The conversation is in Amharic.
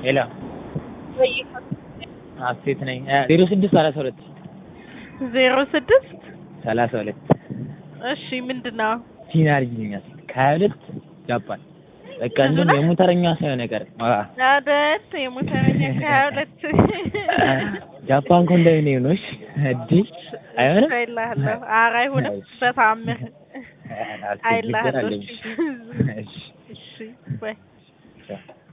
ሄሎ ሀሴት ነኝ 0632 32 እሺ ምንድነው ሲናርጂኛል ከ22 ጃፓን በቃ እንደውም የሞተረኛ ሳይሆን ነገር አደት የሞተረኛ ከ22 ጃፓን ኮንዶሚኒየም ነው እሺ እዲ አይሆንም አይላህለው ኧረ አይሆንም በታምር አይላህለው እሺ እሺ ባይ